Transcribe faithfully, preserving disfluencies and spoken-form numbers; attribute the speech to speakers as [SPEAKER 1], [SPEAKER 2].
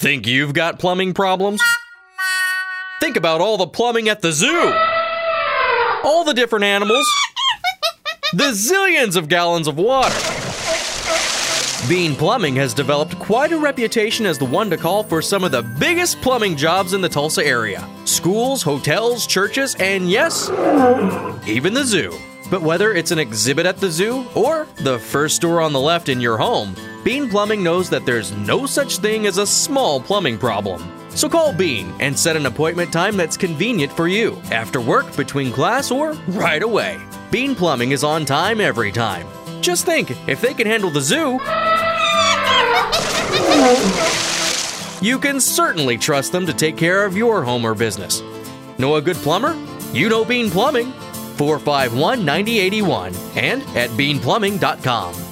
[SPEAKER 1] Think you've got plumbing problems? Think about all the plumbing at the zoo. All the different animals. The zillions of gallons of water. Bean Plumbing has developed quite a reputation as the one to call for some of the biggest plumbing jobs in the Tulsa area. Schools, hotels, churches, and yes, even the zoo. But whether it's an exhibit at the zoo or the first store on the left in your home, Bean Plumbing knows that there's no such thing as a small plumbing problem. So call Bean and set an appointment time that's convenient for you, after work, between class, or right away. Bean Plumbing is on time every time. Just think, if they can handle the zoo, you can certainly trust them to take care of your home or business. Know a good plumber? You know Bean Plumbing. four five one, nine oh eight one and at bean plumbing dot com.